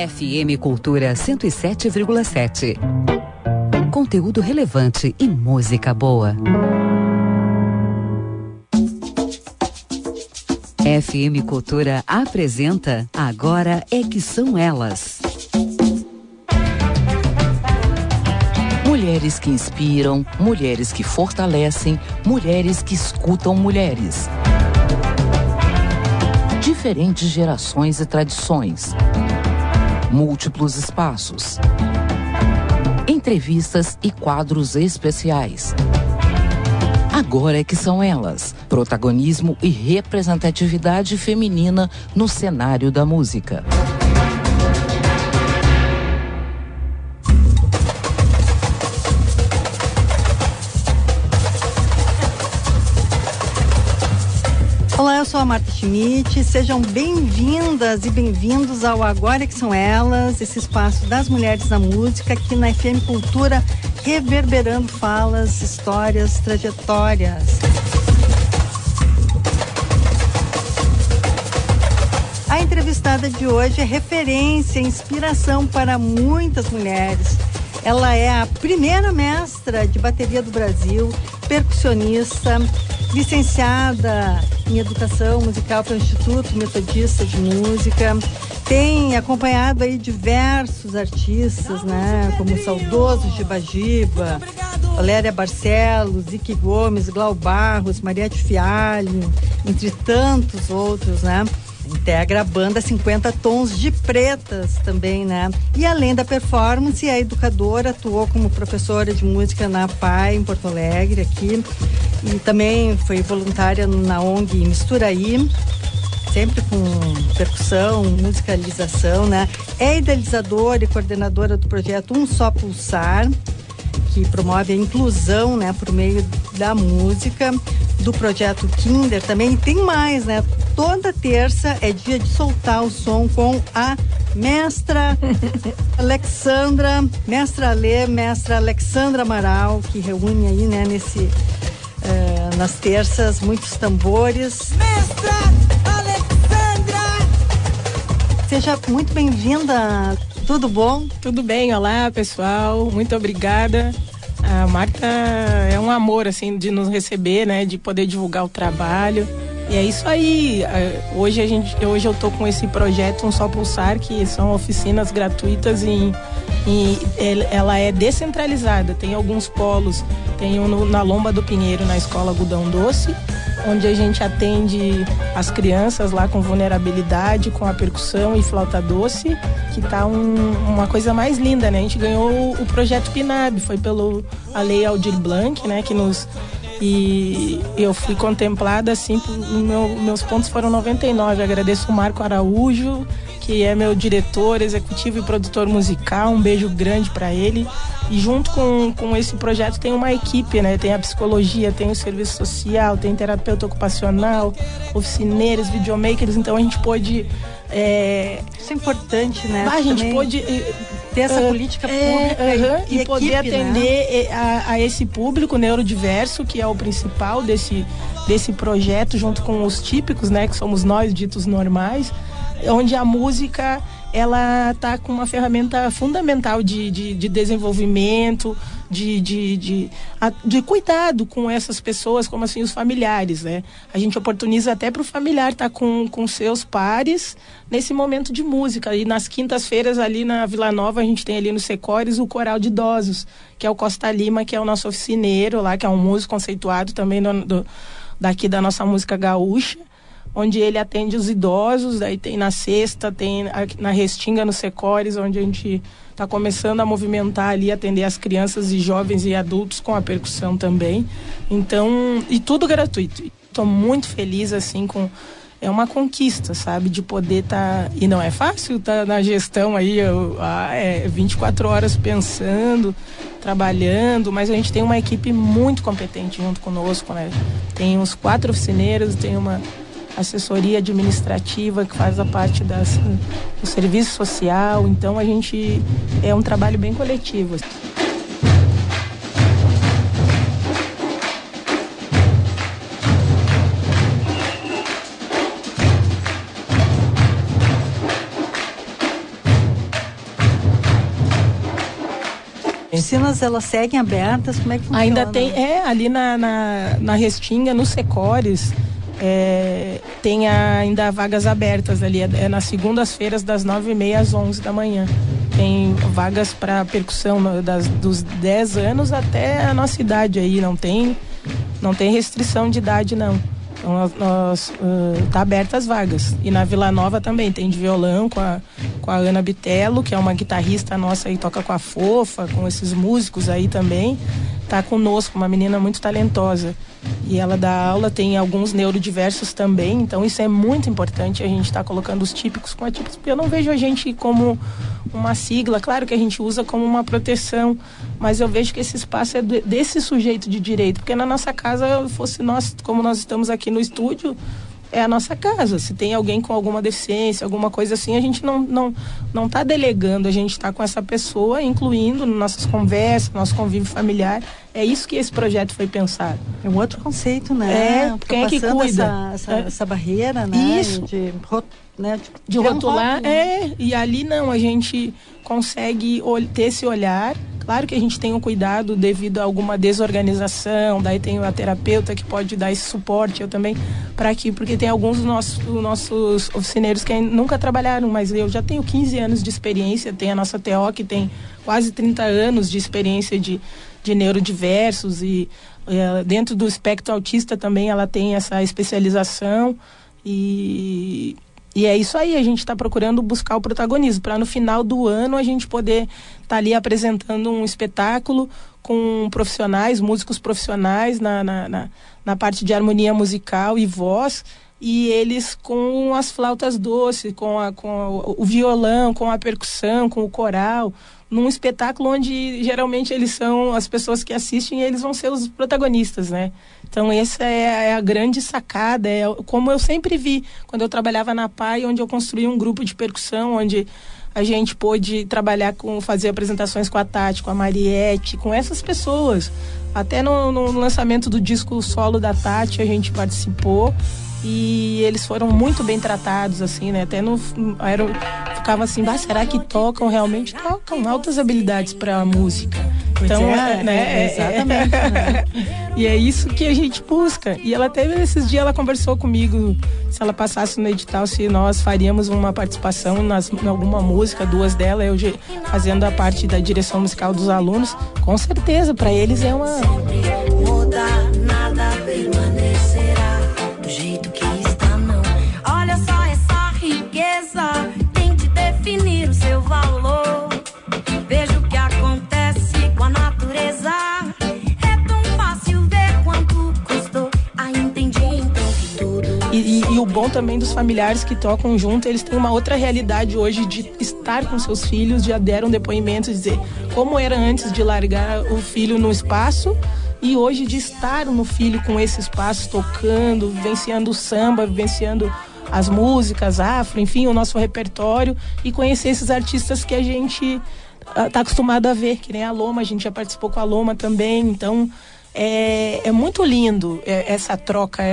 FM Cultura 107,7. Conteúdo relevante e música boa. FM Cultura apresenta Agora é que são elas. Mulheres que inspiram, mulheres que fortalecem, mulheres que escutam mulheres. Diferentes gerações e tradições. Múltiplos espaços. Entrevistas e quadros especiais. Agora é que são elas. Protagonismo e representatividade feminina no cenário da música. Olá, eu sou a Marta Schmidt, sejam bem-vindas e bem-vindos ao Agora que são elas, esse espaço das mulheres na música aqui na FM Cultura, reverberando falas, histórias, trajetórias. A entrevistada de hoje é referência, inspiração para muitas mulheres. Ela é a primeira mestra de bateria do Brasil, percussionista, licenciada em Educação Musical pelo Instituto Metodista de Música. Tem acompanhado aí diversos artistas, né? Como o saudoso Giba Giba, Valéria Barcelos, Zique Gomes, Glau Barros, Mariette Fialho, entre tantos outros, né? Integra a banda 50 Tons de Pretas também, né? E além da performance, a educadora atuou como professora de música na PAI, em Porto Alegre, aqui. E também foi voluntária na ONG Misturaí, sempre com percussão, musicalização, né? É idealizadora e coordenadora do projeto Um Só Pulsar, que promove a inclusão, né, por meio da música, do projeto Kinder também. E tem mais, né? Toda terça é dia de soltar o som com a mestra Alexandra, mestra Alê, mestra Alexandra Amaral, que reúne aí, né, nas terças, muitos tambores. Mestra Alexandra! Seja muito bem-vinda, tudo bom? Tudo bem, olá pessoal, muito obrigada. A Marta é um amor, assim, de nos receber, né, de poder divulgar o trabalho. E é isso aí, hoje eu tô com esse projeto Um Só Pulsar, que são oficinas gratuitas e ela é descentralizada, tem alguns polos, tem um na Lomba do Pinheiro, na Escola Algodão Doce, onde a gente atende as crianças lá com vulnerabilidade, com a percussão e flauta doce, que tá uma coisa mais linda, né? A gente ganhou o projeto PNAB, foi a Lei Aldir Blanc, né, que nos... E eu fui contemplada, assim, meus pontos foram 99. Agradeço o Marco Araújo, que é meu diretor executivo e produtor musical, um beijo grande para ele. E junto com esse projeto tem uma equipe, né? Tem a psicologia, tem o serviço social, tem terapeuta ocupacional, oficineiros, videomakers. Então a gente pôde... Isso é importante, né? A gente pôde ter essa política pública e poder equipe, atender, né, a esse público neurodiverso, que é o principal desse projeto, junto com os típicos, né, que somos nós, ditos normais, onde a música, ela tá com uma ferramenta fundamental de desenvolvimento, de cuidado com essas pessoas, como assim os familiares, né? A gente oportuniza até para o familiar estar com seus pares nesse momento de música. E nas quintas-feiras ali na Vila Nova, a gente tem ali no Secores o Coral de Idosos, que é o Costa Lima, que é o nosso oficineiro lá, que é um músico conceituado também daqui da nossa música gaúcha, onde ele atende os idosos. Daí tem na sexta, tem na Restinga, no Secores, onde a gente está começando a movimentar ali, atender as crianças e jovens e adultos com a percussão também. Então, e tudo gratuito. Estou muito feliz, assim, é uma conquista, sabe, de poder estar... E não é fácil estar na gestão aí, 24 horas pensando, trabalhando, mas a gente tem uma equipe muito competente junto conosco, né? Tem uns 4 oficineiros, tem uma assessoria administrativa que faz a parte do serviço social. Então a gente é um trabalho bem coletivo. oficinas, elas seguem abertas? Como é que funciona? Ainda tem, ali na Restinga, no Secores, tem ainda vagas abertas ali, nas segundas-feiras das 9h30 às 11 da manhã. Tem vagas para percussão dos 10 anos até a nossa idade aí, não tem restrição de idade não. Então, tá abertas as vagas. E na Vila Nova também tem de violão com a Ana Bitello, que é uma guitarrista nossa aí, toca com a Fofa, com esses músicos aí também. Tá conosco, uma menina muito talentosa. E ela dá aula, tem alguns neurodiversos também, então isso é muito importante, a gente tá colocando os típicos com atípicos, porque eu não vejo a gente como uma sigla, claro que a gente usa como uma proteção, mas eu vejo que esse espaço é desse sujeito de direito, porque na nossa casa, fosse nós, como nós estamos aqui no estúdio, é a nossa casa. Se tem alguém com alguma deficiência, alguma coisa assim, a gente não tá delegando, a gente tá com essa pessoa, incluindo nas nossas conversas, nosso convívio familiar. É isso que esse projeto foi pensado. É um outro conceito, né? Quem é que cuida? Essa barreira, né? Isso. De rotular, e ali não, a gente consegue ter esse olhar. Claro que a gente tem um cuidado devido a alguma desorganização, daí tem a terapeuta que pode dar esse suporte, eu também, porque tem alguns dos nossos oficineiros que nunca trabalharam, mas eu já tenho 15 anos de experiência, tem a nossa TO que tem quase 30 anos de experiência de neurodiversos e dentro do espectro autista também ela tem essa especialização e é isso aí, a gente está procurando buscar o protagonismo, para no final do ano a gente poder estar ali apresentando um espetáculo com profissionais, músicos profissionais na parte de harmonia musical e voz, e eles com as flautas doces, com o violão, com a percussão, com o coral, num espetáculo onde geralmente eles são as pessoas que assistem e eles vão ser os protagonistas, né? Então essa é a grande sacada, como eu sempre vi quando eu trabalhava na PAI, onde eu construí um grupo de percussão, onde a gente pôde trabalhar fazer apresentações com a Tati, com a Mariette, com essas pessoas. Até no lançamento do disco solo da Tati a gente participou e eles foram muito bem tratados, assim, né? Até ficava assim, será que tocam? Realmente tocam, altas habilidades para a música. Então, exatamente. Né? E é isso que a gente busca. E ela teve esses dias, ela conversou comigo se ela passasse no edital, se nós faríamos uma participação em alguma música, 2 delas, eu fazendo a parte da direção musical dos alunos. Com certeza, para eles é uma... Muda, nada permanecerá do jeito que está, não. Olha só essa riqueza, tente definir o seu valor. Veja o que acontece com a natureza. É tão fácil ver quanto custou. Entendi então que tudo. E o bom também dos familiares que tocam junto, eles têm uma outra realidade hoje de estar com seus filhos, já deram depoimentos, dizer como era antes de largar o filho no espaço e hoje de estar no filho com esse espaço, tocando, vivenciando o samba, vivenciando as músicas afro, enfim, o nosso repertório e conhecer esses artistas que a gente tá acostumado a ver, que nem a Loma, a gente já participou com a Loma também, então é muito lindo essa troca,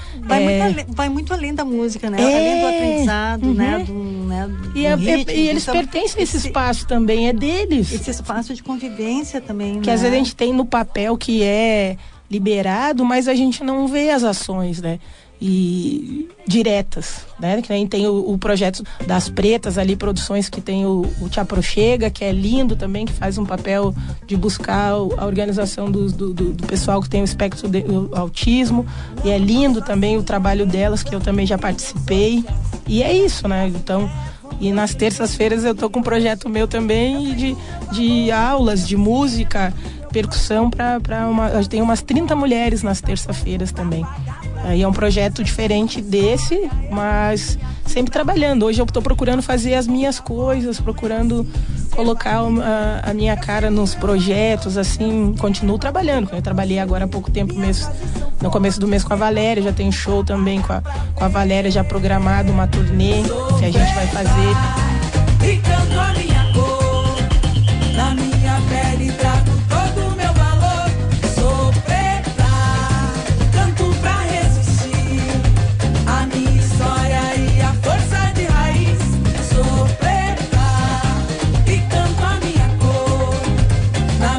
vai muito além da música, né? Além do aprendizado, né? E eles pertencem a esse espaço também, é deles. Esse espaço de convivência também, que às vezes a gente tem no papel que é liberado, mas a gente não vê as ações, né? E diretas, né? Que nem tem o projeto das Pretas ali, produções que tem o Te Aproxega, que é lindo também, que faz um papel de buscar a organização do pessoal que tem o espectro do autismo, e é lindo também o trabalho delas, que eu também já participei, e é isso, né? Então, e nas terças-feiras eu tô com um projeto meu também de aulas de música, percussão tem umas 30 mulheres nas terças-feiras também. Aí é um projeto diferente desse, mas sempre trabalhando. Hoje eu estou procurando fazer as minhas coisas, procurando colocar a minha cara nos projetos, assim, continuo trabalhando. Eu trabalhei agora há pouco tempo, no começo do mês com a Valéria, já tem show também com a Valéria já programado, uma turnê que a gente vai fazer. Brincando a minha cor, na minha pele trago todo o meu valor. Sou preta, canto pra resistir a minha história e a força de raiz. Sou preta e canto a minha cor, na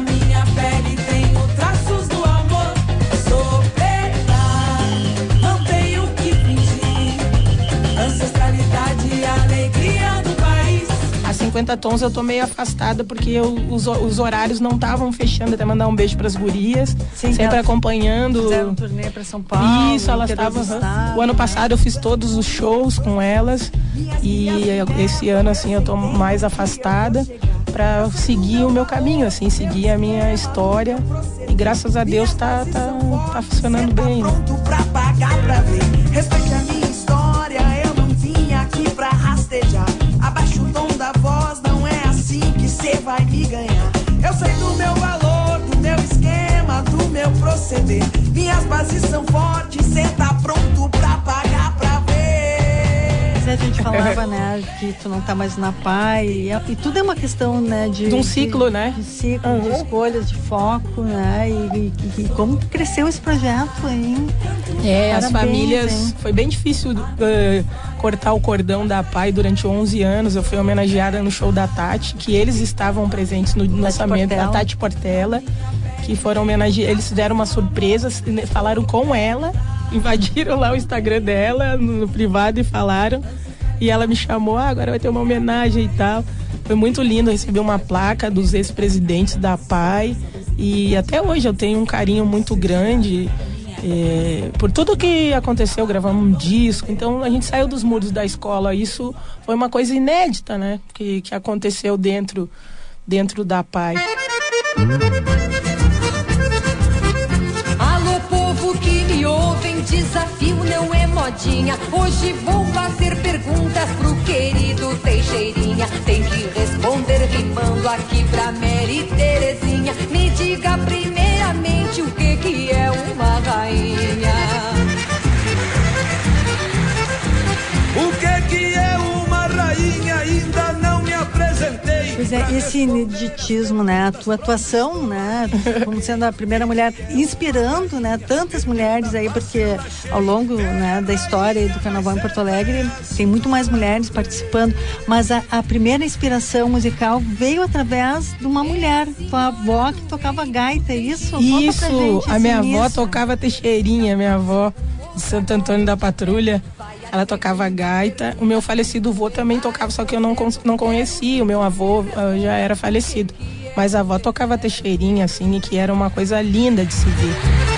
50 Tons eu tô meio afastada porque os horários não estavam fechando. Até mandar um beijo pras gurias. Sim, sempre acompanhando. Fizeram um turnê pra São Paulo. Isso, elas estavam. O ano passado eu fiz todos os shows com elas. E esse ano, assim, eu tô mais afastada pra seguir o meu caminho, assim, seguir a minha história. E graças a Deus tá funcionando bem, né? Pra pagar pra ver. Respeite a minha história, eu não vim aqui pra rastejar. Abaixa o tom da voz, não é assim que cê vai me ganhar. Eu sei do meu valor, do meu esquema, do meu proceder. Minhas bases são fortes, cê tá pronto pra pagar pra ver. A gente falava, né, que tu não tá mais na PAI, e tudo é uma questão, né, de um ciclo, né? De ciclo, de escolhas, de foco, né, e como cresceu esse projeto aí. Parabéns, as famílias, hein? Foi bem difícil cortar o cordão da PAI durante 11 anos. Eu fui homenageada no show da Tati, que eles estavam presentes no lançamento da Tati Portela, que foram homenageados. Eles fizeram uma surpresa, falaram com ela, invadiram lá o Instagram dela no privado e falaram, e ela me chamou, agora vai ter uma homenagem e tal. Foi muito lindo receber uma placa dos ex-presidentes da PAI, e até hoje eu tenho um carinho muito grande por tudo que aconteceu. Gravamos um disco, então a gente saiu dos muros da escola. Isso foi uma coisa inédita, né, que aconteceu dentro da PAI. Alô, povo que me ouvem, desafio não é modinha. Hoje vou fazer perguntas pro querido Teixeirinha. Tem que responder rimando aqui pra Mary Terezinha. Me diga primeiramente o que é uma rainha. O que é uma rainha? Ainda não me apresentei. Pois é, esse ineditismo, né, a tua atuação, né, como sendo a primeira mulher, inspirando, né, tantas mulheres aí, porque ao longo, né, da história do Carnaval em Porto Alegre tem muito mais mulheres participando, mas a primeira inspiração musical veio através de uma mulher, tua avó que tocava gaita, isso? Isso, a minha avó tocava Teixeirinha, minha avó de Santo Antônio da Patrulha. Ela tocava gaita. O meu falecido avô também tocava, só que eu não conhecia. O meu avô já era falecido. Mas a avó tocava Teixeirinha, assim, e que era uma coisa linda de se ver.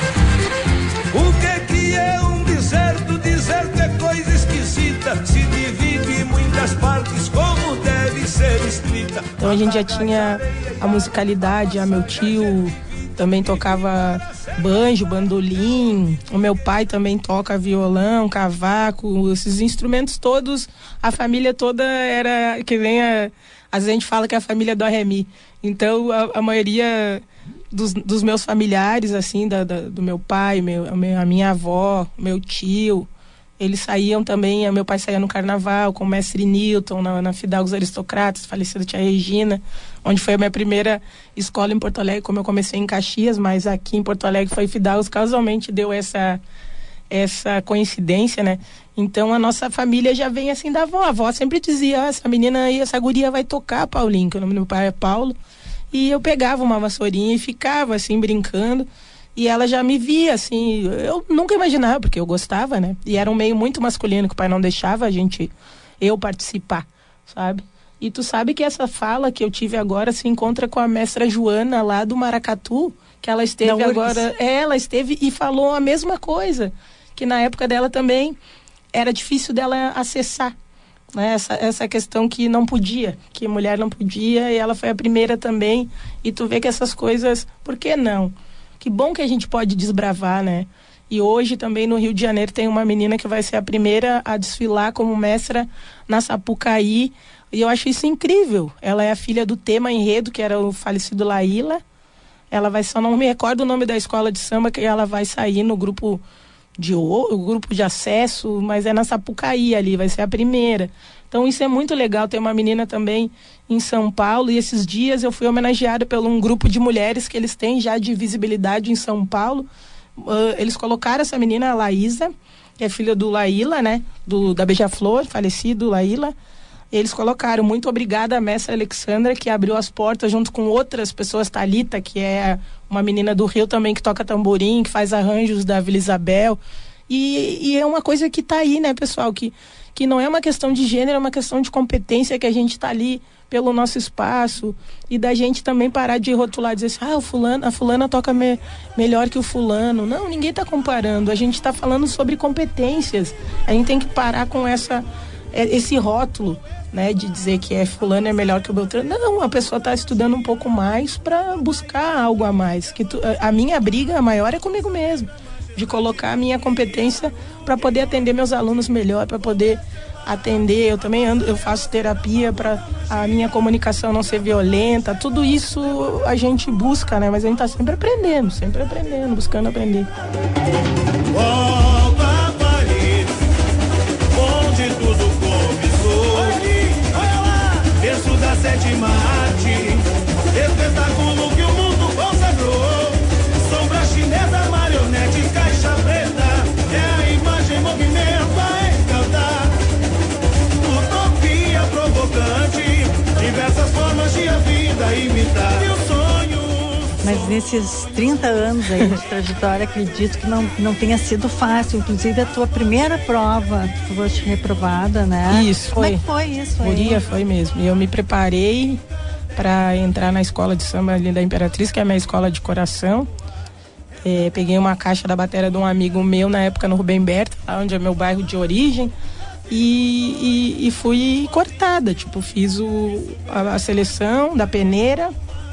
O que é um deserto? Deserto é coisa esquisita. Se divide em muitas partes, como deve ser escrita. Então a gente já tinha a musicalidade. Meu tio também tocava banjo, bandolim. O meu pai também toca violão, cavaco, esses instrumentos todos. A família toda era que nem às vezes a gente fala que é a família do Remi. Então a maioria dos meus familiares, assim, do meu pai, a minha avó, meu tio, eles saíam também. Meu pai saía no carnaval com o mestre Newton, na Fidalgos Aristocratas, falecida tia Regina, onde foi a minha primeira escola em Porto Alegre, como eu comecei em Caxias, mas aqui em Porto Alegre foi Fidalgos. Casualmente deu essa coincidência, né? Então a nossa família já vem assim da avó. A avó sempre dizia, essa menina aí, essa guria vai tocar, Paulinho, que o nome do meu pai é Paulo. E eu pegava uma vassourinha e ficava assim brincando. E ela já me via, assim, eu nunca imaginava, porque eu gostava, né? E era um meio muito masculino, que o pai não deixava eu participar, sabe? E tu sabe que essa fala que eu tive agora se encontra com a mestra Joana lá do Maracatu, que ela esteve agora, ela esteve e falou a mesma coisa, que na época dela também era difícil dela acessar, né? Essa questão que não podia, que mulher não podia, e ela foi a primeira também. E tu vê que essas coisas, por que não? Que bom que a gente pode desbravar, né? E hoje também no Rio de Janeiro tem uma menina que vai ser a primeira a desfilar como mestra na Sapucaí. E eu acho isso incrível. Ela é a filha do Tema Enredo, que era o falecido Laíla. Ela vai, só não me recordo o nome da escola de samba, que ela vai sair no grupo de acesso, mas é na Sapucaí ali, vai ser a primeira. Então isso é muito legal, ter uma menina também em São Paulo. E esses dias eu fui homenageada por um grupo de mulheres que eles têm já de visibilidade em São Paulo. Eles colocaram essa menina, a Laísa, que é filha do Laíla, né? Da Beija-Flor, falecido Laíla. Eles colocaram, muito obrigada à mestra Alexandra, que abriu as portas junto com outras pessoas, Thalita, que é uma menina do Rio também, que toca tamborim, que faz arranjos da Vila Isabel. E é uma coisa que tá aí, né, pessoal, que que não é uma questão de gênero, é uma questão de competência, que a gente está ali pelo nosso espaço, e da gente também parar de rotular, dizer assim, a fulana toca melhor que o fulano. Não, ninguém está comparando, a gente está falando sobre competências. A gente tem que parar com esse rótulo, né, de dizer que fulano é melhor que o Beltrano. Não, a pessoa está estudando um pouco mais para buscar algo a mais. A minha briga maior é comigo mesmo, de colocar a minha competência para poder atender meus alunos melhor, para poder atender. Eu também eu faço terapia para a minha comunicação não ser violenta. Tudo isso a gente busca, né? Mas a gente está sempre aprendendo, buscando aprender. Volta a Paris, onde tudo começou. Olha lá, berço da sétima arte, espetáculo que o mundo consagrou. Sombra chinesa, marionetes, caixa preta, é a imagem, movimento a encantar. Utopia provocante, diversas formas de a vida imitar. E o sonho. Mas nesses 30 anos aí de trajetória, acredito que não tenha sido fácil. Inclusive a tua primeira prova, tu foste reprovada, né? Isso, Como é que foi isso aí? Guria, foi mesmo. Eu me preparei para entrar na escola de samba ali da Imperatriz, que é a minha escola de coração. Peguei uma caixa da bateria de um amigo meu na época no Rubem Berta, lá onde é meu bairro de origem, e fui cortada, tipo, fiz a seleção da peneira,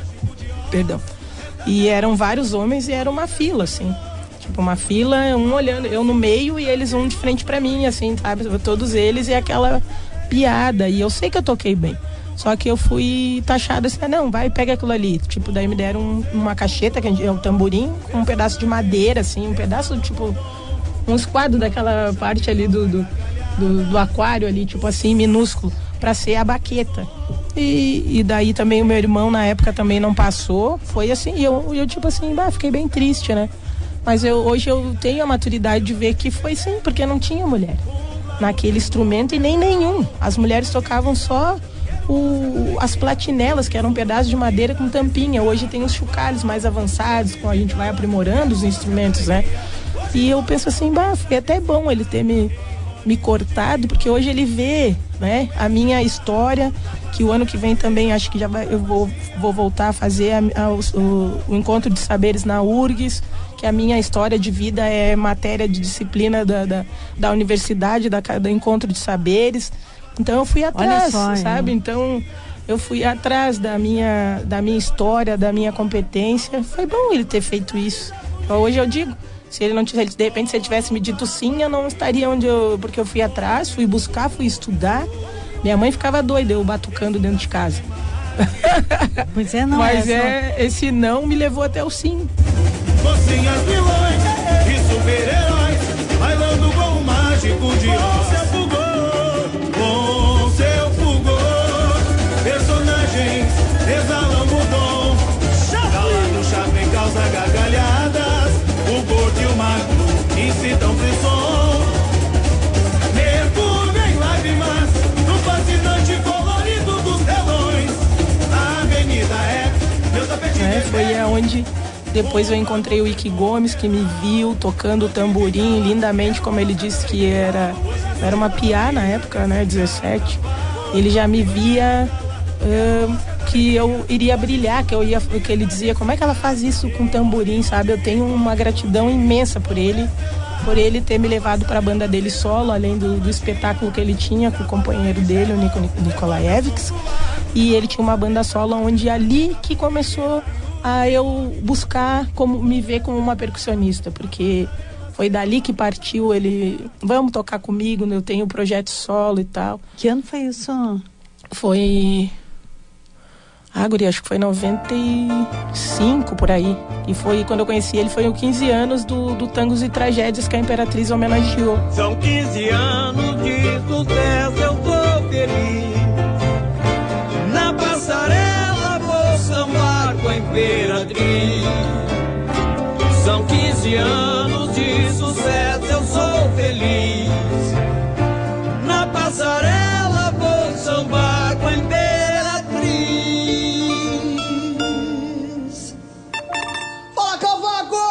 e eram vários homens e era uma fila, assim, tipo uma fila, um olhando, eu no meio e eles um de frente pra mim, assim, sabe, todos eles, e aquela piada, e eu sei que eu toquei bem. Só que eu fui taxada assim, não, vai, pega aquilo ali. Tipo, daí me deram uma cacheta, que é um tamborim, com um pedaço de madeira, assim, um pedaço, tipo, um esquadro daquela parte ali do aquário ali, tipo assim, minúsculo, pra ser a baqueta. E daí também o meu irmão, na época, também não passou. Foi assim, e eu tipo assim, fiquei bem triste, né? Mas hoje eu tenho a maturidade de ver que foi sim, porque não tinha mulher naquele instrumento e nem nenhum. As mulheres tocavam só as platinelas, que eram um pedaço de madeira com tampinha. Hoje tem os chocalhos mais avançados, com a gente vai aprimorando os instrumentos, né? E eu penso assim, foi até bom ele ter me cortado, porque hoje ele vê, né, a minha história, que o ano que vem também acho que eu vou voltar a fazer o encontro de saberes na URGS, que a minha história de vida é matéria de disciplina da universidade, do encontro de saberes. Então eu fui atrás, sabe? Então eu fui atrás da minha história, da minha competência. Foi bom ele ter feito isso. Então, hoje eu digo, se ele de repente se ele tivesse me dito sim, eu não estaria porque eu fui atrás, fui buscar, fui estudar. Minha mãe ficava doida, eu batucando dentro de casa. Pois é, não. Mas esse não me levou até o sim. Mocinhas, vilões e super-heróis, bailando com o mágico de Oz. Com seu fulgor, personagens exalam o dom. Calado, chapéu, causa gargalhadas, o gordo e o magro incitam frisson. Mergulho em lágrimas no fascinante colorido dos telões. A avenida é meu tapete. Foi aonde depois eu encontrei o Ike Gomes, que me viu tocando o tamborim lindamente, como ele disse que era uma piá na época, né, 17. Ele já me via que eu iria brilhar, que ele dizia, como é que ela faz isso com tamborim, sabe? Eu tenho uma gratidão imensa por ele ter me levado para a banda dele solo, além do espetáculo que ele tinha com o companheiro dele, o Nikolaevich. E ele tinha uma banda solo onde ali que começou a eu buscar me ver como uma percussionista, porque foi dali que partiu ele, vamos tocar comigo, eu tenho um projeto solo e tal. Que ano foi isso? Foi, guria, acho que foi 95, por aí. E foi, quando eu conheci ele, foi os 15 anos do Tangos e Tragédias que a Imperatriz homenageou. São 15 anos de sucesso, eu tô feliz. Na passarela vou sambar com a Imperatriz. São 15 anos de sucesso, eu sou feliz. Na passarela vou sambar com a Imperatriz. Fala, Cavaco!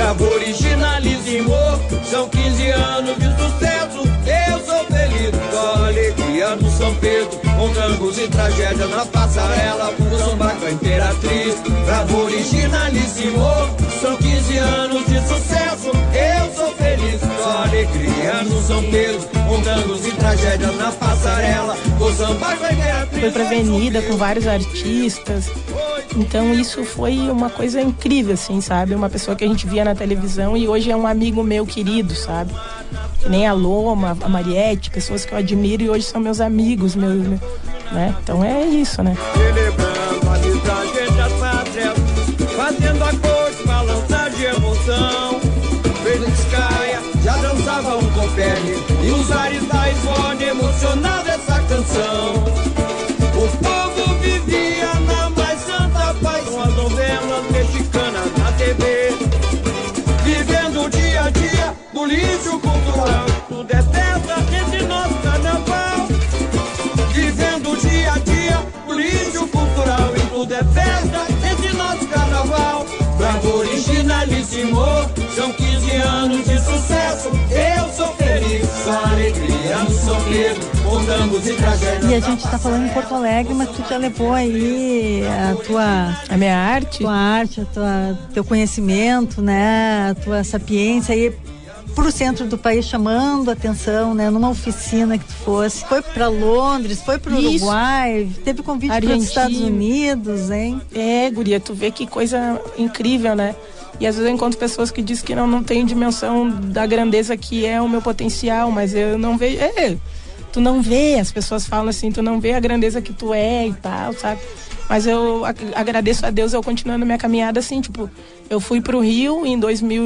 bravo, originalíssimo. São 15 anos de sucesso, eu sou feliz. Com alegria no São Pedro, com tangos e tragédia na passarela, o samba com a Imperatriz. Bravo, originalíssimo. São 15 anos de sucesso, eu sou feliz. Com alegria no São Pedro, com tangos e tragédia na passarela, o samba com a Imperatriz. Foi pra avenida com vários artistas. Então isso foi uma coisa incrível, assim, sabe? Uma pessoa que a gente via na televisão e hoje é um amigo meu querido, sabe? Que nem a Loma, a Mariette, pessoas que eu admiro e hoje são meus amigos, né? Então é isso, né? Celebrando a vida, gente, as pátrias, fazendo a corte, balançar de emoção. Feliz Caia, já dançava um confere, e os ares da Ivone emocionado essa canção. O povo vivia na mais santa paz, com as novelas mexicanas na TV, vivendo o dia a dia do lixo cultural. Tudo é festa entre nosso carnaval, vivendo o dia a dia do lixo cultural. E tudo é festa entre nosso carnaval. Bravo, originalíssimo. São 15 anos de sucesso, eu sou feliz. Com alegria no São Pedro, com tangos e tragédias. E a gente tá falando em Porto Alegre, mas tu já levou aí a minha arte, teu conhecimento, né, a tua sapiência aí pro centro do país, chamando atenção, né, numa oficina que tu fosse. Foi pra Londres, foi pro Uruguai, teve convite para os Estados Unidos, hein? É, guria, tu vê que coisa incrível, né? E às vezes eu encontro pessoas que dizem que não tem dimensão da grandeza que é o meu potencial, mas eu não vejo. Tu não vê, as pessoas falam assim, tu não vê a grandeza que tu é e tal, sabe? Mas eu agradeço a Deus, eu continuando minha caminhada assim, tipo, eu fui pro Rio em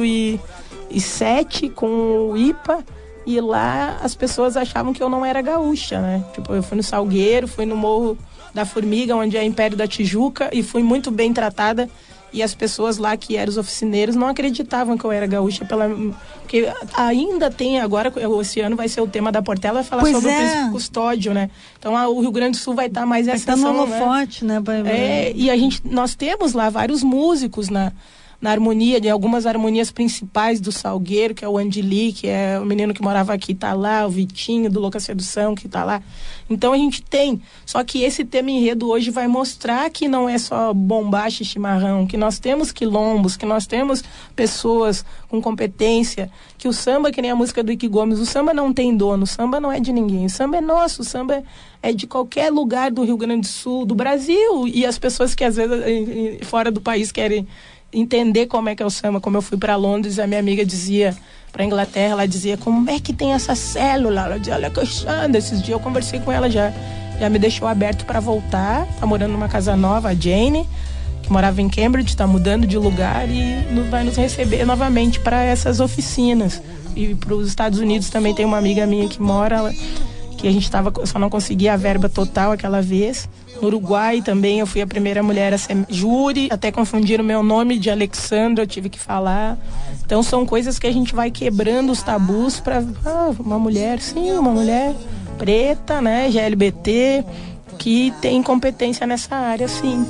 2007 com o IPA e lá as pessoas achavam que eu não era gaúcha, né? Tipo, eu fui no Salgueiro, fui no Morro da Formiga, onde é Império da Tijuca, e fui muito bem tratada. E as pessoas lá que eram os oficineiros não acreditavam que eu era gaúcha, porque ainda tem agora, esse ano vai ser o tema da Portela, vai falar sobre o príncipe custódio, né? Então o Rio Grande do Sul vai estar mais essa questão, no holofote, né? E nós temos lá vários músicos na harmonia, de algumas harmonias principais do Salgueiro, que é o Andili, que é o menino que morava aqui, tá lá, o Vitinho do Louca Sedução, que tá lá. Então a gente tem, só que esse tema enredo hoje vai mostrar que não é só bombacha e chimarrão, que nós temos quilombos, que nós temos pessoas com competência, que o samba, que nem a música do Ike Gomes, o samba não tem dono, o samba não é de ninguém, o samba é nosso, o samba é de qualquer lugar do Rio Grande do Sul, do Brasil, e as pessoas que às vezes fora do país querem entender como é que é o samba. Como eu fui para Londres, a minha amiga dizia, para Inglaterra, ela dizia, como é que tem essa célula? Ela dizia, olha, Alexandre, esses dias eu conversei com ela, já me deixou aberto para voltar, tá morando numa casa nova, a Jane, que morava em Cambridge, tá mudando de lugar e vai nos receber novamente para essas oficinas. E para os Estados Unidos também tem uma amiga minha que mora, que a gente só não conseguia a verba total aquela vez. No Uruguai também eu fui a primeira mulher a ser júri, até confundiram o meu nome de Alexandra, eu tive que falar. Então são coisas que a gente vai quebrando os tabus para uma mulher preta, né, GLBT, que tem competência nessa área, sim.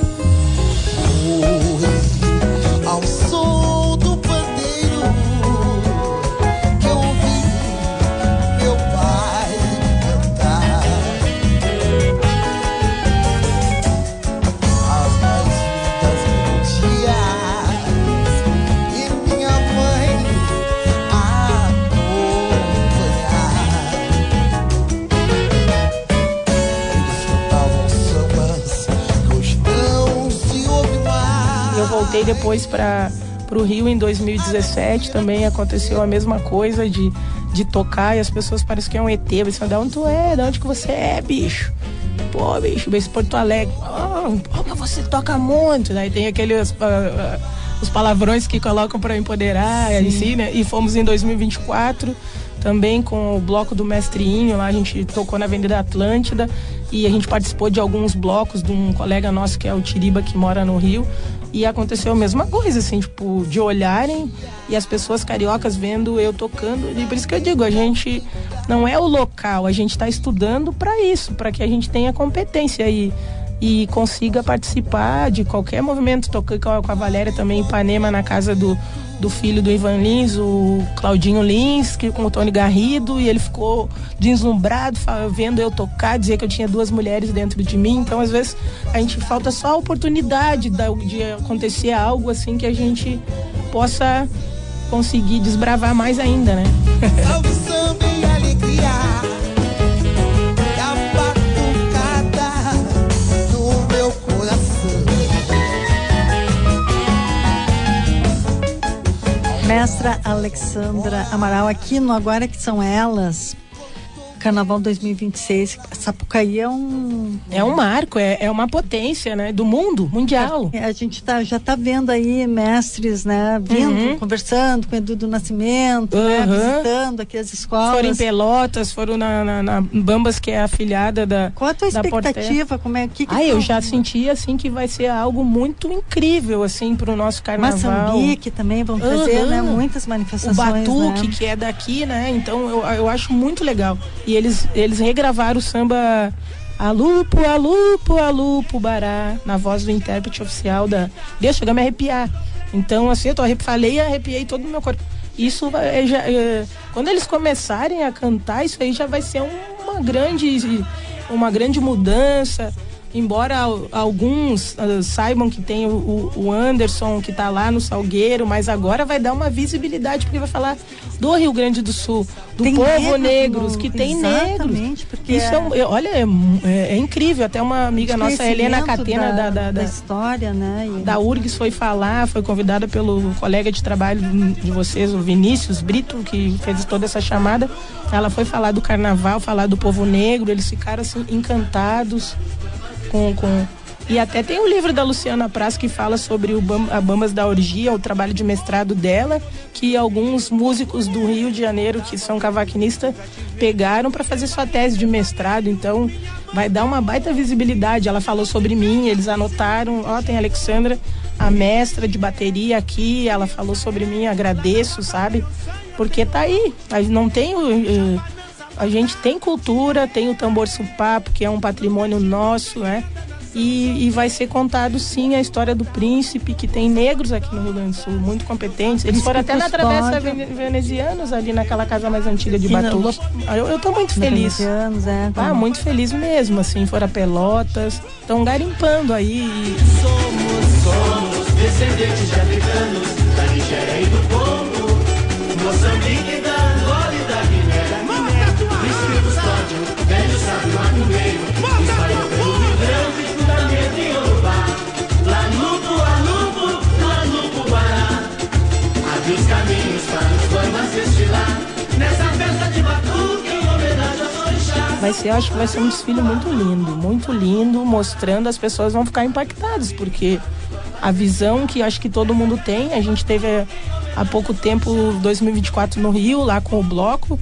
Ao som do pandeiro que eu ouvi meu pai cantar, as mais lindas melodias e minha mãe acompanhar. Eles cantavam sambas que hoje não se ouve mais. Eu voltei depois para o Rio em 2017, também aconteceu a mesma coisa de tocar e as pessoas parecem que é um ET, você fala, de onde tu é? De onde que você é, bicho? Pô, bicho, Porto Alegre. Mas você toca muito. Daí tem aqueles os palavrões que colocam para empoderar, assim, né? E fomos em 2024 também com o bloco do Mestrinho, lá a gente tocou na Avenida Atlântida e a gente participou de alguns blocos de um colega nosso que é o Tiriba, que mora no Rio, e aconteceu a mesma coisa, assim, tipo, de olharem e as pessoas cariocas vendo eu tocando, e por isso que eu digo, a gente não é o local, a gente está estudando para isso, para que a gente tenha competência e consiga participar de qualquer movimento. Toquei com a Valéria também em Ipanema, na casa do do filho do Ivan Lins, o Claudinho Lins, que com o Tony Garrido, e ele ficou deslumbrado vendo eu tocar, dizia que eu tinha 2 mulheres dentro de mim. Então, às vezes, a gente falta só a oportunidade de acontecer algo assim que a gente possa conseguir desbravar mais ainda, né? Salve samba e alegria, e a batucada no meu coração. Mestra Alexandra Amaral, aqui no Agora Que São Elas, Carnaval 2026, Sapucaí é um... É um marco, é uma potência, né? Do mundo, mundial. A gente já tá vendo aí mestres, né? Vindo, conversando com o Edu do Nascimento, né? Visitando aqui as escolas. Foram em Pelotas, foram na Bambas, que é afiliada da... Qual a tua expectativa? Como é que eu já senti, assim, que vai ser algo muito incrível, assim, pro nosso carnaval. Maçambique também vão trazer, né? Muitas manifestações, o Batuque, né? que é daqui, né? Então, eu acho muito legal. E eles regravaram o samba Alupo, Alupo, Alupo, Bará, na voz do intérprete oficial da... Deixa eu me arrepiar. Então, assim, falei e arrepiei todo o meu corpo. Isso quando eles começarem a cantar, isso aí já vai ser uma grande mudança. Embora alguns saibam que tem o Anderson, que está lá no Salgueiro, mas agora vai dar uma visibilidade, porque vai falar do Rio Grande do Sul, do tem povo negros, que tem negros. Porque isso é incrível. Até uma amiga nossa, Helena Catena, da história, né? Da URGS, foi convidada pelo colega de trabalho de vocês, o Vinícius Brito, que fez toda essa chamada. Ela foi falar do carnaval, falar do povo negro, eles ficaram assim encantados. E até tem um livro da Luciana Praz que fala sobre a Bambas da Orgia, o trabalho de mestrado dela, que alguns músicos do Rio de Janeiro, que são cavaquinistas, pegaram para fazer sua tese de mestrado. Então vai dar uma baita visibilidade. Ela falou sobre mim, eles anotaram, tem a Alexandra, a mestra de bateria aqui, ela falou sobre mim, agradeço, sabe? Porque tá aí, a gente tem cultura, tem o tambor supapo, que é um patrimônio nosso, né? E vai ser contado, sim, a história do príncipe, que tem negros aqui no Rio Grande do Sul, muito competentes. Eles foram até na Travessa Venezianos, ali naquela casa mais antiga de Batuque. Eu tô muito feliz. Muito feliz mesmo, assim, foram a Pelotas, estão garimpando aí. Somos descendentes de africanos, da Nigéria e do Congo, Moçambique, da Angola e da Guiné. Príncipe Custódio, velho sábio macumbeiro, espalhou pelo Rio Grande, fundamento em Yorubá. Lalupo, Alupo, Lalupo, Bará, abre os caminhos para os bambas desfilar, nessa festa de Batuque, em homenagem aos orixás. Acho que vai ser um desfile muito lindo, mostrando, as pessoas vão ficar impactadas, porque a visão que acho que todo mundo tem, a gente teve há pouco tempo, 2024 no Rio, lá com o bloco,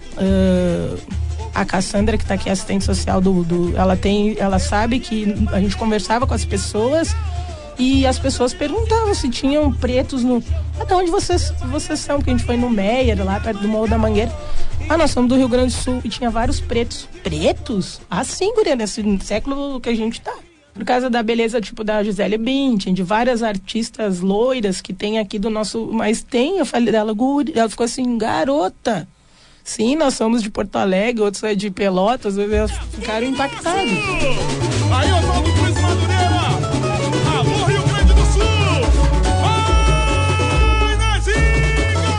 a Cassandra, que está aqui, assistente social ela sabe que a gente conversava com as pessoas e as pessoas perguntavam se tinham pretos de onde vocês são, porque a gente foi no Meier, lá perto do Morro da Mangueira. Nós somos do Rio Grande do Sul, e tinha vários pretos. Pretos? Sim, guria, nesse século que a gente tá. Por causa da beleza, tipo, da Gisele Bündchen, de várias artistas loiras que tem aqui do nosso... Mas eu falei dela, guria, ela ficou assim, garota. Sim, nós somos de Porto Alegre, outros é de Pelotas, eles ficaram impactados. Aí, Oswaldo Cruz Madureira! Alô, Rio Grande do Sul! Vai, Nezinho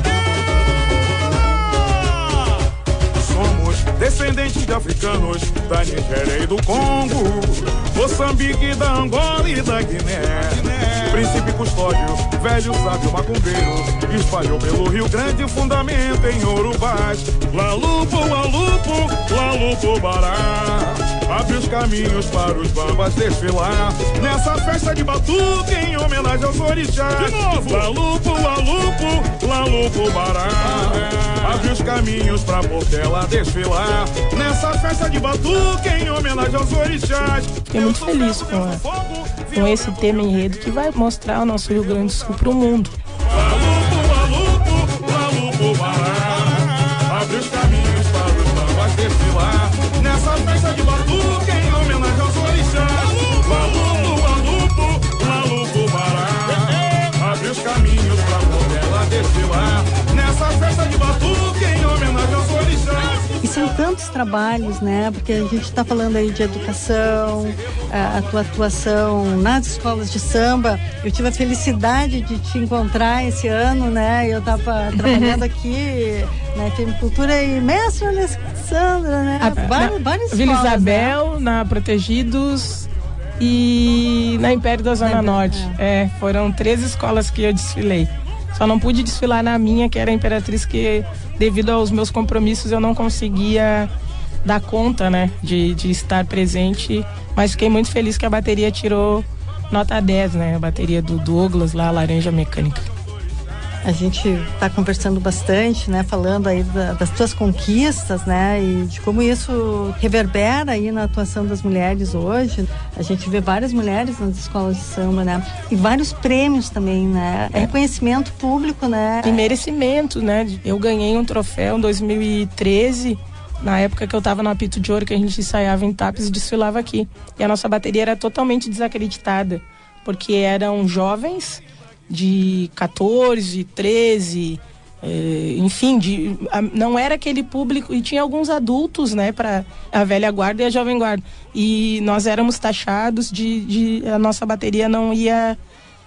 Porteira! Somos descendentes de africanos, da Nigéria e do Congo, Moçambique, da Angola e da Guiné. Príncipe Custódio, velho sábio macumbeiro, espalhou pelo Rio Grande, fundamento em Yorubás. Lalupo, Alupo, Lalupo, Bará, abre os caminhos para os bambas desfilar, nessa festa de Batuque, em homenagem aos orixás. Lalupo, Alupo, Lalupo, Bará, abre os caminhos pra Portela desfilar, nessa festa de Batuque, em homenagem aos orixás. Fiquei muito feliz com esse tema enredo que vai mostrar o nosso Rio Grande do Sul pro mundo. Lalupo, Bará, abre os caminhos para os bambas desfilar, nessa festa de Batuque, em homenagem aos orixás. Lalupo, Bará, abre os caminhos pra muitos trabalhos, né? Porque a gente está falando aí de educação, a tua atuação nas escolas de samba. Eu tive a felicidade de te encontrar esse ano, né? Eu estava trabalhando aqui na FM Cultura e mestre Alessandra, né? Várias Vila escolas, Isabel, né? na Protegidos e na Império da Zona Norte. Foram 3 escolas que eu desfilei. Só não pude desfilar na minha, que era a Imperatriz, que devido aos meus compromissos eu não conseguia dar conta, né, de estar presente, mas fiquei muito feliz que a bateria tirou nota 10, né, a bateria do Douglas lá, Laranja Mecânica. A gente está conversando bastante, né, falando aí das tuas conquistas, né, e de como isso reverbera aí na atuação das mulheres hoje. A gente vê várias mulheres nas escolas de samba, né, e vários prêmios também, né, reconhecimento público, né. E merecimento, né. Eu ganhei um troféu em 2013, na época que eu estava no Apito de Ouro, que a gente ensaiava em Tapes e desfilava aqui. E a nossa bateria era totalmente desacreditada, porque eram jovens de 14, 13, enfim, não era aquele público, e tinha alguns adultos, né, para a velha guarda e a jovem guarda, e nós éramos taxados de a nossa bateria não ia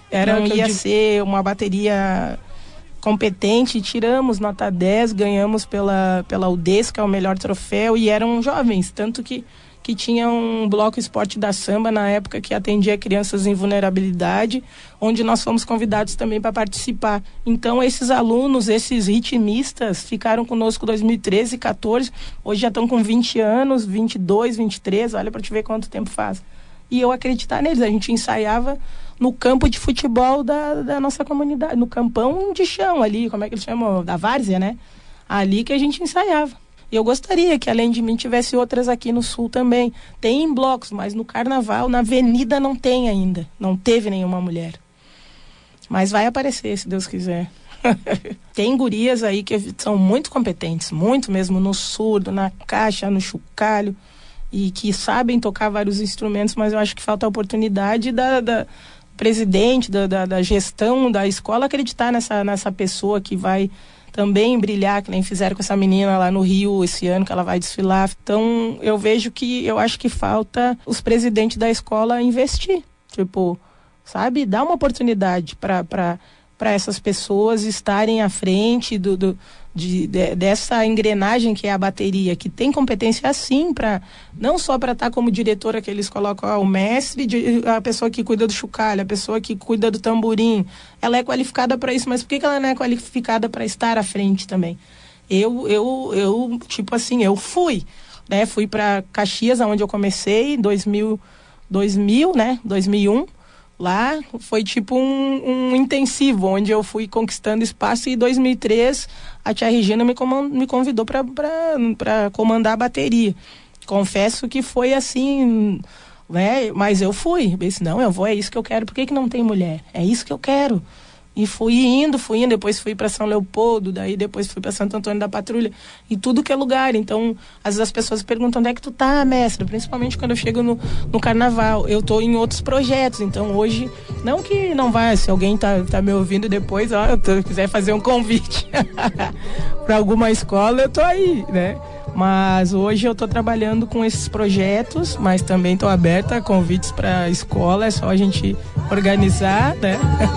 ser uma bateria competente. Tiramos nota 10, ganhamos pela UDES, que é o melhor troféu, e eram jovens, tanto que tinha um bloco esporte da samba na época que atendia crianças em vulnerabilidade, onde nós fomos convidados também para participar. Então esses alunos, esses ritmistas ficaram conosco em 2013, 14, hoje já estão com 20 anos, 22, 23, olha para te ver quanto tempo faz. E eu acreditar neles, a gente ensaiava no campo de futebol da nossa comunidade, no campão de chão ali, como é que eles chamam? Da várzea, né? Ali que a gente ensaiava. E eu gostaria que, além de mim, tivesse outras aqui no Sul também. Tem em blocos, mas no Carnaval, na Avenida, não tem ainda. Não teve nenhuma mulher. Mas vai aparecer, se Deus quiser. Tem gurias aí que são muito competentes, muito mesmo, no surdo, na caixa, no chocalho, e que sabem tocar vários instrumentos, mas eu acho que falta a oportunidade da presidente, da gestão da escola acreditar nessa pessoa que vai também brilhar, que nem fizeram com essa menina lá no Rio esse ano, que ela vai desfilar. Então, eu acho que falta os presidentes da escola investir. Tipo, sabe? Dar uma oportunidade para essas pessoas estarem à frente dessa engrenagem que é a bateria, que tem competência sim, não só para estar como diretora, que eles colocam o mestre, a pessoa que cuida do chocalho, a pessoa que cuida do tamborim, ela é qualificada para isso, mas por que ela não é qualificada para estar à frente também? Eu tipo assim, eu fui para Caxias, onde eu comecei em 2000, né, 2001. Lá foi tipo um intensivo, onde eu fui conquistando espaço, e em 2003 a tia Regina me convidou para comandar a bateria. Confesso que foi assim, né? Mas eu fui. Eu disse, não, eu vou, é isso que eu quero. Por que não tem mulher? É isso que eu quero. E fui indo, depois fui para São Leopoldo, daí depois fui para Santo Antônio da Patrulha, e tudo que é lugar. Então, às vezes as pessoas perguntam, onde é que tu tá, mestra? Principalmente quando eu chego no Carnaval. Eu tô em outros projetos, então hoje, não que não vai, se alguém tá me ouvindo depois, se quiser fazer um convite para alguma escola, eu tô aí, né? Mas hoje eu tô trabalhando com esses projetos, mas também tô aberta a convites para escola, é só a gente organizar, né?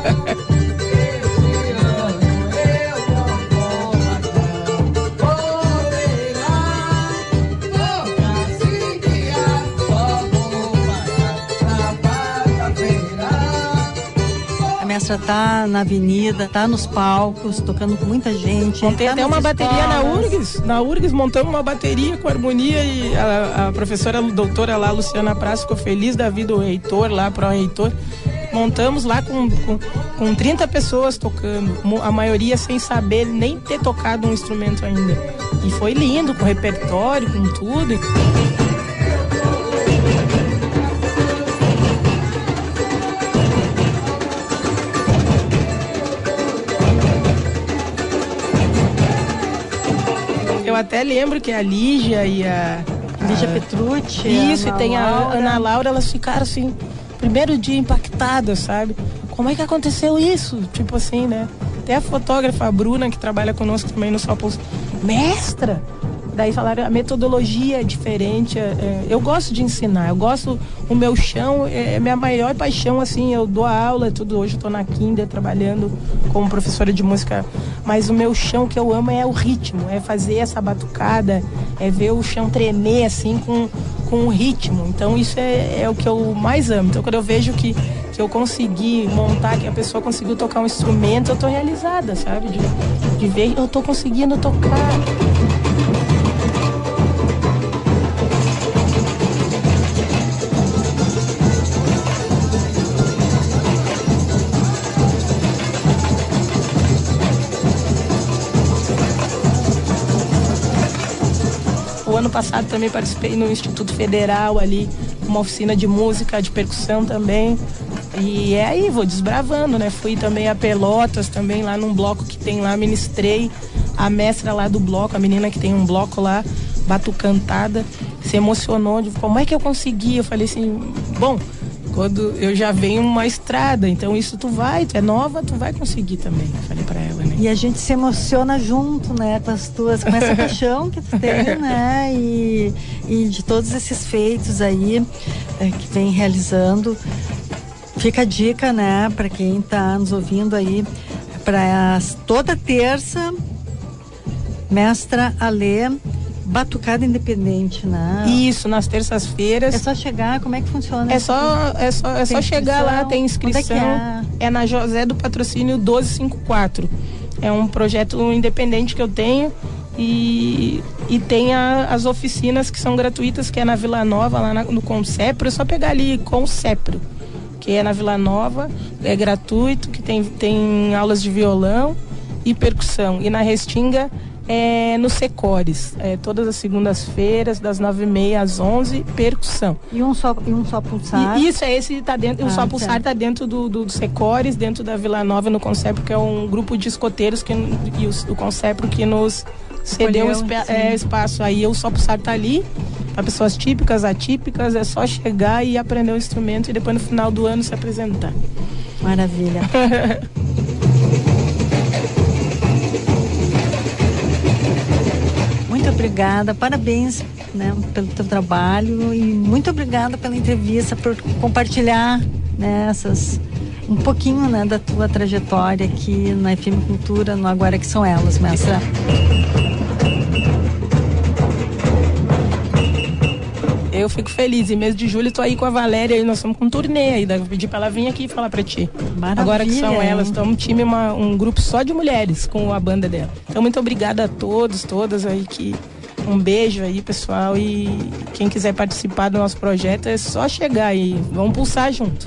A mestra tá na avenida, tá nos palcos, tocando com muita gente. Montei até uma bateria na URGS, montamos uma bateria com harmonia, e a professora doutora lá, Luciana Praça, ficou feliz da vida, o reitor lá, pró-reitor. Montamos lá com 30 pessoas tocando, a maioria sem saber nem ter tocado um instrumento ainda. E foi lindo, com repertório, com tudo. Eu até lembro que a Lígia e a Lígia Petrucci. Isso, e tem a Ana Laura, elas ficaram assim, primeiro dia impactadas, sabe? Como é que aconteceu isso? Tipo assim, né? Até a fotógrafa, a Bruna, que trabalha conosco também no Sol Pulso. Mestra! daí falaram, a metodologia é diferente, eu gosto de ensinar, o meu chão é minha maior paixão, assim, eu dou aula, tudo, hoje eu tô na Kinder trabalhando como professora de música, mas o meu chão que eu amo é o ritmo, é fazer essa batucada, é ver o chão tremer, assim, com o ritmo, então isso é o que eu mais amo. Então quando eu vejo que eu consegui montar, que a pessoa conseguiu tocar um instrumento, eu tô realizada, sabe, de ver, eu tô conseguindo tocar. O ano passado também participei no Instituto Federal ali, uma oficina de música, de percussão também. E aí, vou desbravando, né? Fui também a Pelotas, também lá num bloco que tem lá, ministrei. A mestra lá do bloco, a menina que tem um bloco lá, batucantada, se emocionou de como é que eu consegui. Eu falei assim, bom, quando eu já venho uma estrada, então isso tu é nova, tu vai conseguir também. Eu falei pra ela, né? E a gente se emociona junto, né, com essa paixão que tu tem, né, e de todos esses feitos aí que vem realizando. Fica a dica, né, para quem tá nos ouvindo aí, para toda terça, Mestra Alê, batucada independente, né? Isso, nas terças-feiras. É só chegar, como é que funciona? É só chegar lá, tem inscrição. É na José do Patrocínio 1254. É um projeto independente que eu tenho e tem as oficinas que são gratuitas, que é na Vila Nova, lá no Concepro. É só pegar ali Concepro, que é na Vila Nova, é gratuito, que tem aulas de violão e percussão. E na Restinga é no Secores, todas as segundas-feiras, das 9h30 às 11h, percussão. E um só pulsar? Isso, esse tá dentro, o Só Pulsar tá dentro do Secores, dentro da Vila Nova, no Concepro, que é um grupo de escoteiros e o Concepro que nos cedeu espaço. Aí o Só Pulsar tá ali, para pessoas típicas, atípicas, é só chegar e aprender o instrumento e depois no final do ano se apresentar. Maravilha. Muito obrigada, parabéns, né, pelo teu trabalho e muito obrigada pela entrevista, por compartilhar, né, um pouquinho, né, da tua trajetória aqui na FM Cultura, no Agora Que São Elas, mestra. Eu fico feliz, e mês de julho tô aí com a Valéria e nós estamos com um turnê aí, vou pedir pra ela vir aqui falar pra ti. Maravilha. Agora Que São Elas, estamos um time, um grupo só de mulheres com a banda dela. Então muito obrigada a todos, todas aí, um beijo aí, pessoal, e quem quiser participar do nosso projeto é só chegar aí, vamos pulsar junto.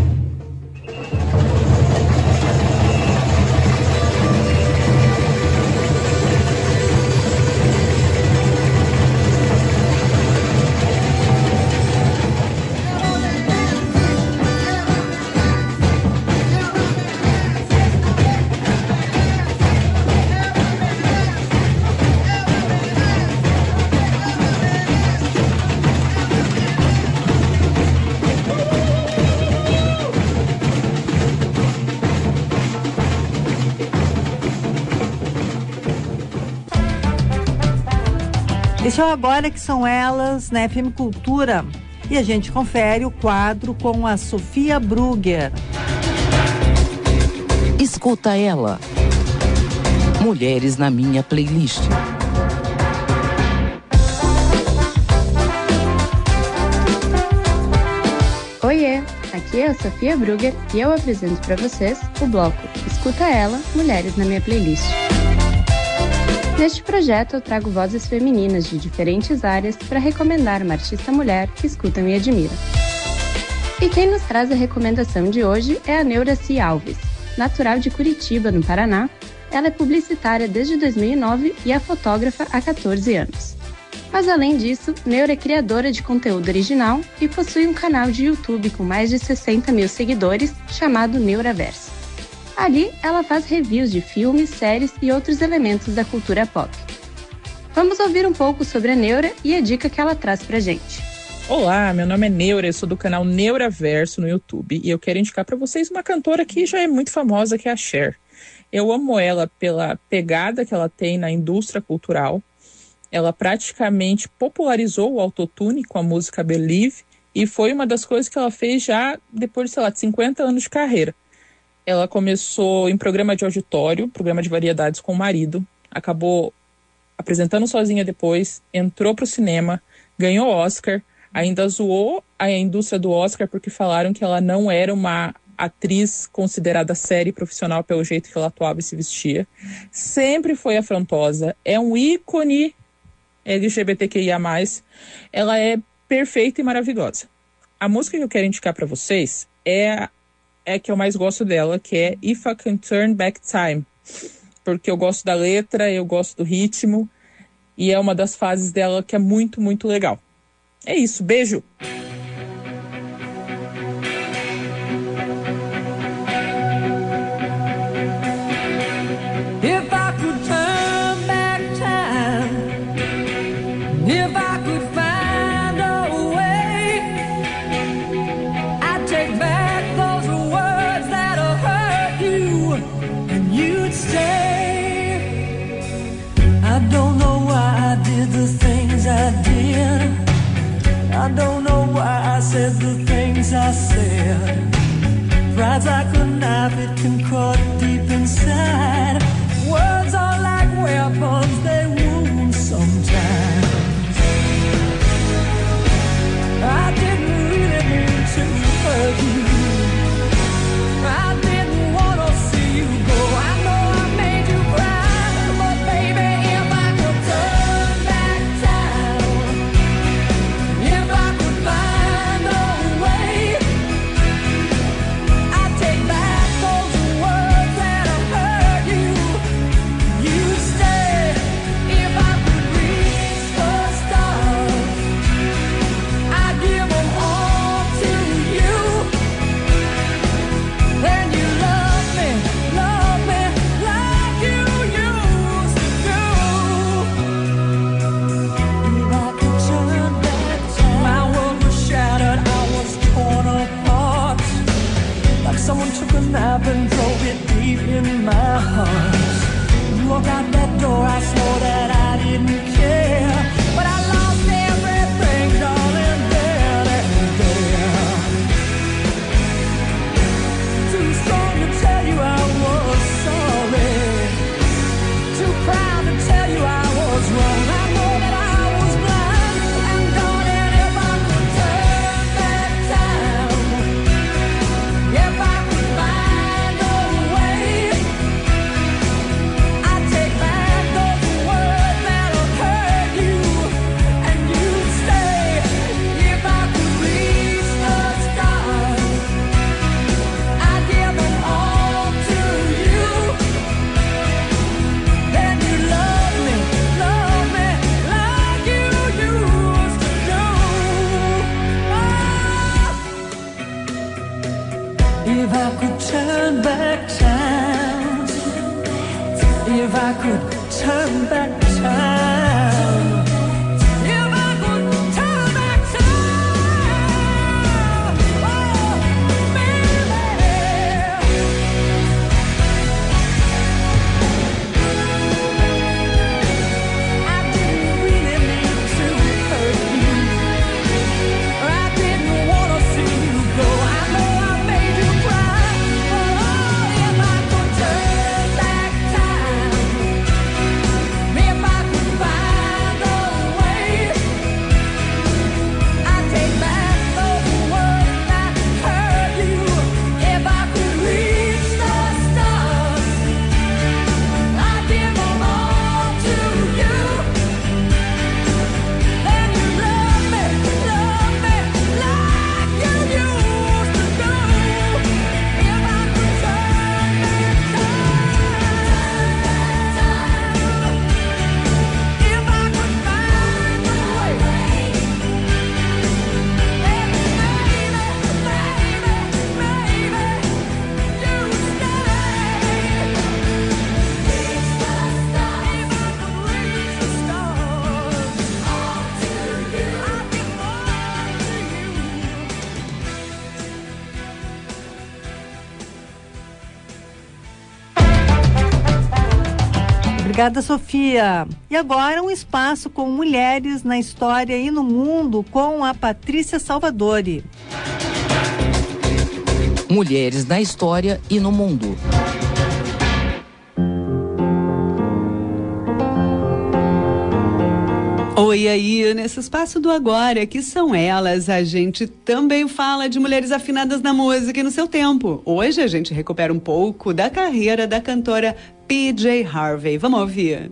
Esse é o Agora Que São Elas, na FM Cultura. E a gente confere o quadro com a Sofia Brugger. Escuta ela. Mulheres na minha playlist. Oiê, aqui é a Sofia Brugger e eu apresento para vocês o bloco Escuta Ela, Mulheres na minha playlist. Neste projeto eu trago vozes femininas de diferentes áreas para recomendar uma artista mulher que escutam e admiram. E quem nos traz a recomendação de hoje é a Neuraci Alves. Natural de Curitiba, no Paraná, ela é publicitária desde 2009 e é fotógrafa há 14 anos. Mas além disso, Neura é criadora de conteúdo original e possui um canal de YouTube com mais de 60 mil seguidores chamado Neuraverso. Ali, ela faz reviews de filmes, séries e outros elementos da cultura pop. Vamos ouvir um pouco sobre a Neura e a dica que ela traz pra gente. Olá, meu nome é Neura, eu sou do canal Neuraverso no YouTube e eu quero indicar para vocês uma cantora que já é muito famosa, que é a Cher. Eu amo ela pela pegada que ela tem na indústria cultural. Ela praticamente popularizou o autotune com a música Believe e foi uma das coisas que ela fez já depois, sei lá, de 50 anos de carreira. Ela começou em programa de auditório, programa de variedades com o marido, acabou apresentando sozinha depois, entrou para o cinema, ganhou Oscar, ainda zoou a indústria do Oscar porque falaram que ela não era uma atriz considerada séria e profissional pelo jeito que ela atuava e se vestia. Sempre foi afrontosa, é um ícone LGBTQIA+, ela é perfeita e maravilhosa. A música que eu quero indicar para vocês é a que eu mais gosto dela, que é If I Can Turn Back Time, porque eu gosto da letra, eu gosto do ritmo, e é uma das fases dela que é muito, muito legal. É isso, beijo! If I could turn back time, if I could find a way, I'd take back those words that'll hurt you, and you'd stay. I don't know why I did the things I did. I don't know why I said the things I said. Pride's like a knife, it can cut deep inside. Words are like weapons, they wound sometimes. I didn't really mean to hurt you. I didn't want to see you go. I know I made you cry, but baby, if I could turn back time, if I could find a way, I'd take back those words that have hurt you. You'd stay. If I could reach the stars, I'd give them all to you. Then you love me like you used to do. If I could turn back time, my world was shattered, I was torn apart, like someone took a knife and drove it deep in my heart. You walked out that door, I swore that I didn't care, but I lost everything, darling, then and there. Too strong to tell you I was sorry, too proud to tell you I was wrong. I know that I was blind, and darling, if I could turn back time, if I could find a way, I'd take back those words that'll hurt you, and you'd stay. If I could reach the stars, I'd give them all to you. Then you love me like you used to do. If I could turn back time, if I could turn back time, if I could turn back time, oh, baby. I didn't really mean to hurt you. I didn't want to see you go. I know I made you cry. Oh, if I could turn back time, if I could Obrigada, Sofia. E agora um espaço com mulheres na história e no mundo com a Patrícia Salvadori. Mulheres na história e no mundo. Oi, aí, nesse espaço do Agora, que são elas, a gente também fala de mulheres afinadas na música e no seu tempo. Hoje a gente recupera um pouco da carreira da cantora PJ Harvey. Vamos ouvir?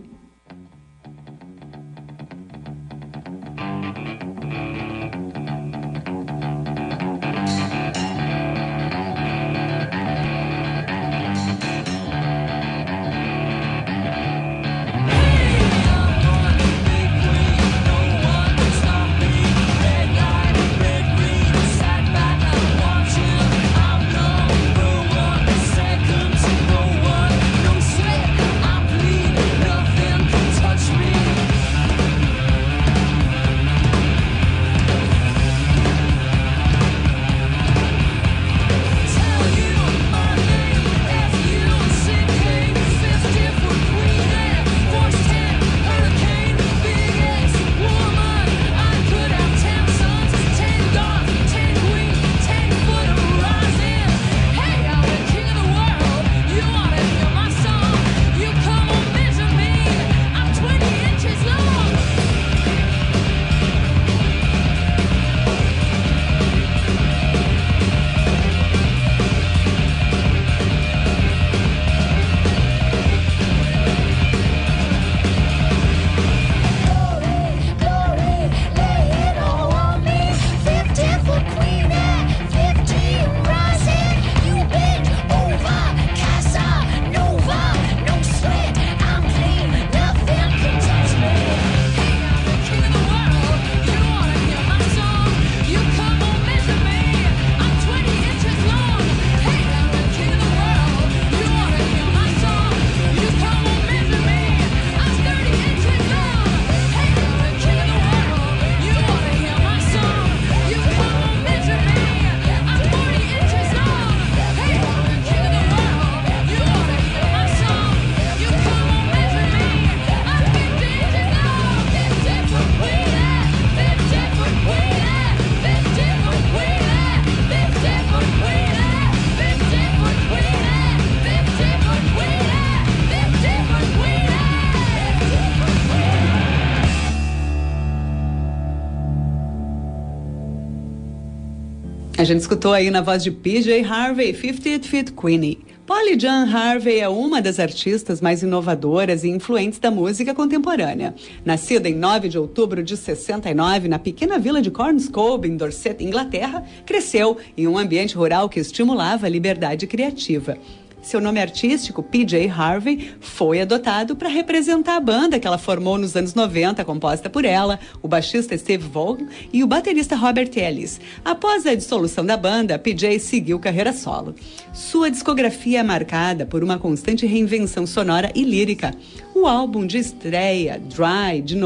A gente escutou aí na voz de PJ Harvey, 50th Fit Queenie. Polly Jean Harvey é uma das artistas mais inovadoras e influentes da música contemporânea. Nascida em 9 de outubro de 69, na pequena vila de Cornscobe, em Dorset, Inglaterra, cresceu em um ambiente rural que estimulava a liberdade criativa. Seu nome artístico, PJ Harvey, foi adotado para representar a banda que ela formou nos anos 90, composta por ela, o baixista Steve Vaughan e o baterista Robert Ellis. Após a dissolução da banda, PJ seguiu carreira solo. Sua discografia é marcada por uma constante reinvenção sonora e lírica. O álbum de estreia, Dry, de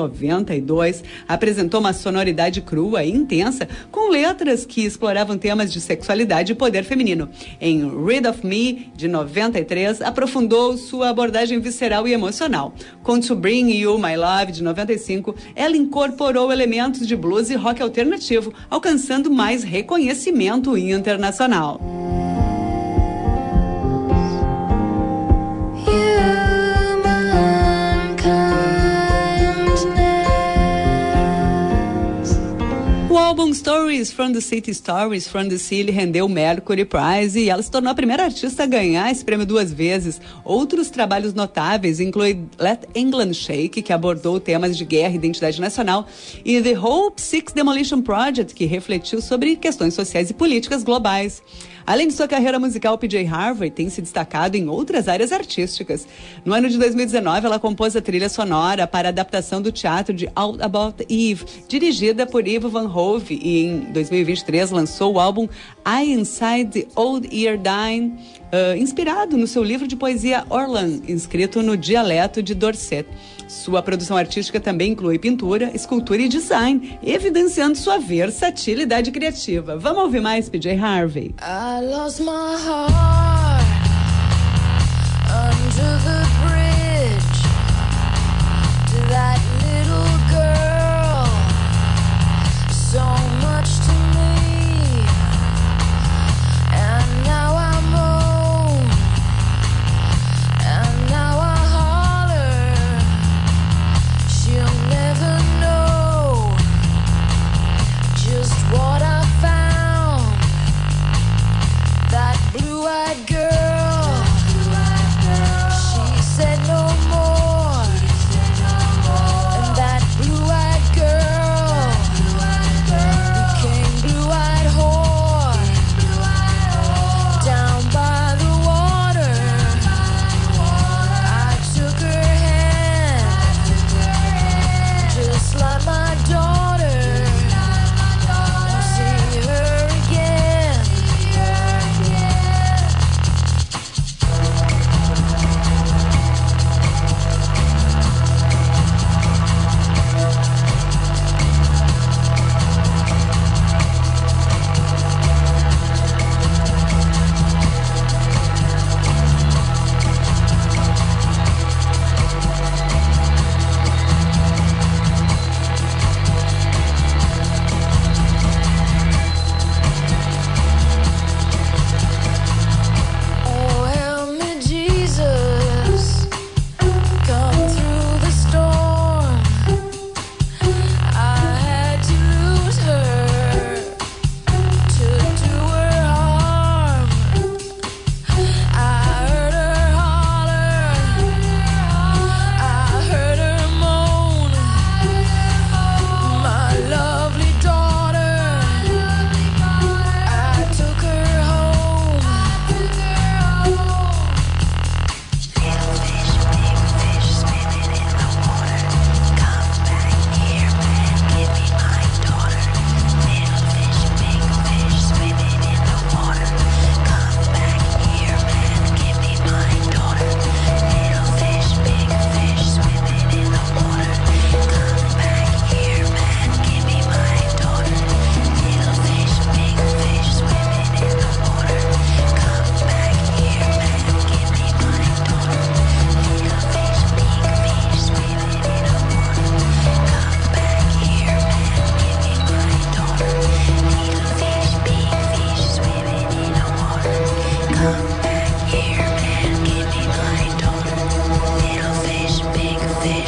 92, apresentou uma sonoridade crua e intensa, com letras que exploravam temas de sexualidade e poder feminino. Em Rid of Me, de 93, aprofundou sua abordagem visceral e emocional. Com To Bring You My Love, de 95, ela incorporou elementos de blues e rock alternativo, alcançando mais reconhecimento internacional. O álbum Stories from the City, Stories from the Sea lhe rendeu o Mercury Prize e ela se tornou a primeira artista a ganhar esse prêmio 2 vezes. Outros trabalhos notáveis incluem Let England Shake, que abordou temas de guerra e identidade nacional, e The Hope Six Demolition Project, que refletiu sobre questões sociais e políticas globais. Além de sua carreira musical, PJ Harvey tem se destacado em outras áreas artísticas. No ano de 2019, ela compôs a trilha sonora para a adaptação do teatro de All About Eve, dirigida por Ivo Van Hove, e em 2023 lançou o álbum I Inside the Old Eardine, inspirado no seu livro de poesia Orlan, escrito no dialeto de Dorset. Sua produção artística também inclui pintura, escultura e design, evidenciando sua versatilidade criativa. Vamos ouvir mais PJ Harvey. I lost my heart under the bridge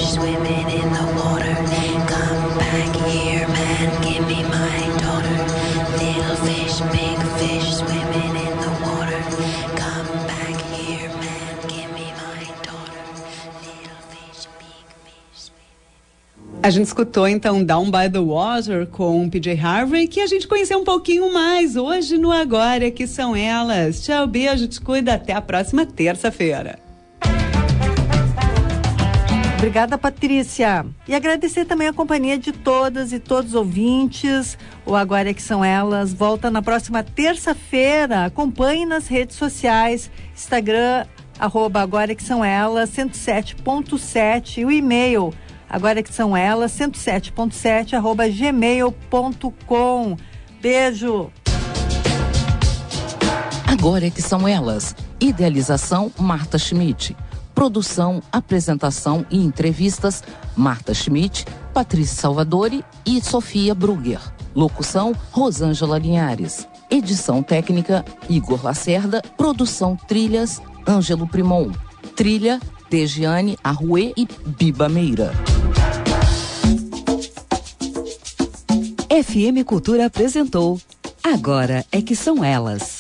swimming in the water. Come back here, man, give me my daughter. Little fish, big fish, swimming in the water. Come back here, man, give me my daughter. Little fish, big fish, swimming. A gente escutou então Down by the Water com PJ Harvey, que a gente conheceu um pouquinho mais hoje no Agora Que São Elas. Tchau, beijo, te cuida, até a próxima terça-feira. Obrigada, Patrícia. E agradecer também a companhia de todas e todos os ouvintes. O Agora Que São Elas volta na próxima terça-feira. Acompanhe nas redes sociais, Instagram, @Agora Que São Elas, 107.7, o e-mail Agora Que São Elas, 107.7, @gmail.com. Beijo. Agora é que são elas. Idealização, Marta Schmidt. Produção, apresentação e entrevistas, Marta Schmidt, Patrícia Salvadori e Sofia Brugger. Locução, Rosângela Linhares. Edição técnica, Igor Lacerda. Produção trilhas, Ângelo Primon. Trilha, Dejiane Arruê e Biba Meira. FM Cultura apresentou Agora é que São Elas.